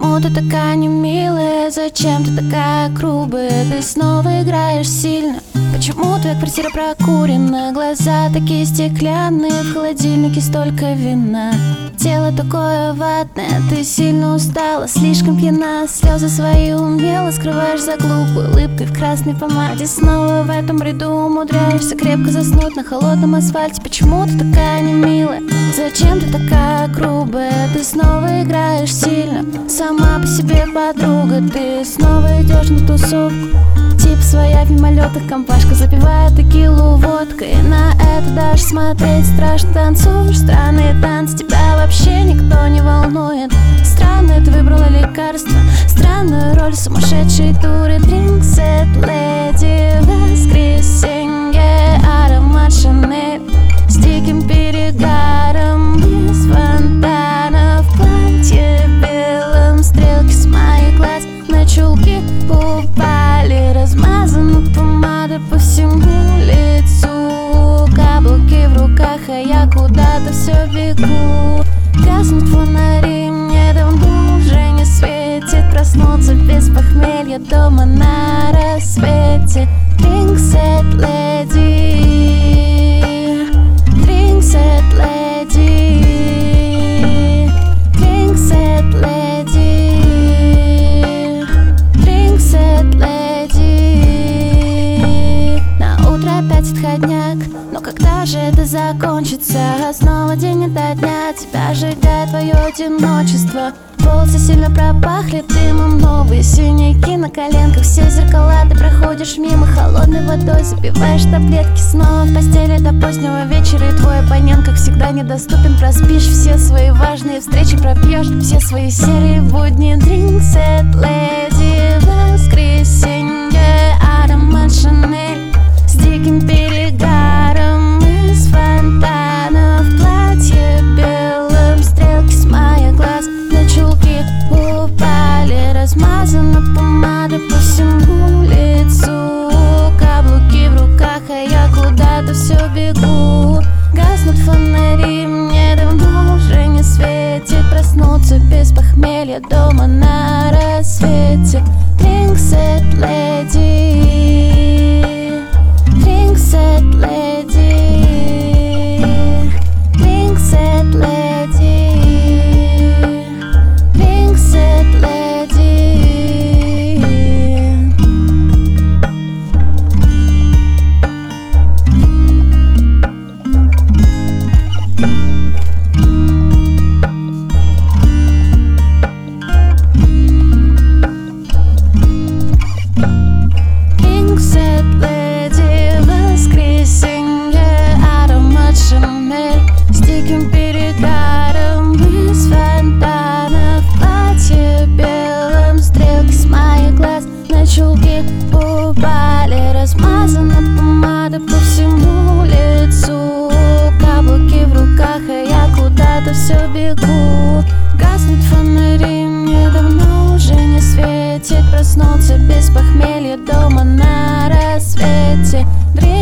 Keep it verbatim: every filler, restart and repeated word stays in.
Почему ты такая немилая? Зачем ты такая грубая? Ты снова играешь сильно. Почему твоя квартира прокурена? Глаза такие стеклянные, в холодильнике столько вина. Тело такое ватное, ты сильно устала, слишком пьяна. Слезы свои умело скрываешь за глупой улыбкой в красной помаде. Снова в этом бреду умудряешься крепко заснуть на холодном асфальте. Почему ты такая немилая? Зачем ты такая грубая? Ты снова играешь сильно, сама по себе подруга. Ты снова идешь на тусовку, тип своя в мимолетах, компашка запивает текилу водкой. На это даже смотреть страшно. Танцуешь странные танцы, тебя вообще никто не волнует. Странно, ты выбрала лекарство, странную роль сумасшедшей дуры. Дринксет леди, воскресенье, аромат Шанель с диким перегаром, без фонтана, в платье белом, стрелки с моих глаз на чулки упали, размазана помада по всему лицу, каблуки в руках, а я куда-то все бегу. Гаснут фонари, мне давно уже не светит проснуться без похмелья дома на рассвете. Дринксет леди, дринксет леди, дринксет леди, дринксет леди. На утро опять отходняк, но когда же это закончится? Снова день ото дня тебя сжигает твое одиночество. Волосы сильно пропахли дымом, новые синяки на коленках, все зеркала. Ты проходишь мимо холодной водой, запиваешь таблетки, снова в постели до позднего вечера. И твой оппонент, как всегда, недоступен. Проспишь все свои важные встречи, пропьешь все свои серые будни. Дринксет леди, воскресенье, аромат Шанель с диким перегаром, из фонтана, в платье белом, стрелки с моих глаз на чулки упали, размазана помада по всему лицу, каблуки в руках, а я куда-то все бегу. Гаснут фонари, мне давно уже не светит проснуться без похмелья дома на рассвете. Дринксет леди, дринксет леди, дринксет леди, дринксет леди. Дринксет леди, воскресенье, аромат Шанель с диким перегаром, из фонтана, в платье белом, стрелки с моих глаз на чулки упали, размазана помада по всему лицу, каблуки в руках, а я куда-то все бегу. Гаснут фонари, мне давно уже не светит проснуться без похмелья дома на рассвете.